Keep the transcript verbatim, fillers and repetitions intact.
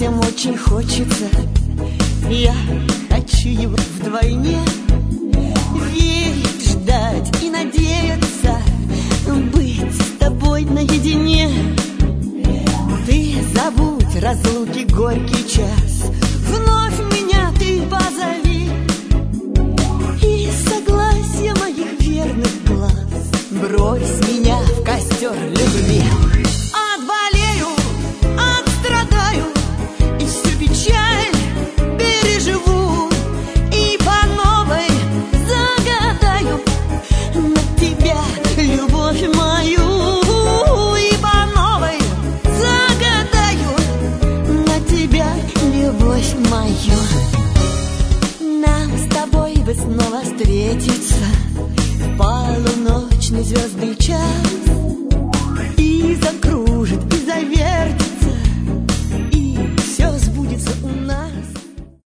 всем очень хочется. Я хочу его вдвойне. Верить, ждать и надеяться, быть с тобой наедине. Ты забудь разлуки горький час, вновь меня ты позови, и согласие моих верных глаз брось меня в костер любви. Отболею, отстрадаю и всю печаль переживу, и по новой загадаю на тебя любовь мою. И по новой загадаю на тебя любовь мою. Нам с тобой бы снова встретиться в полуночный звездный час и закрыть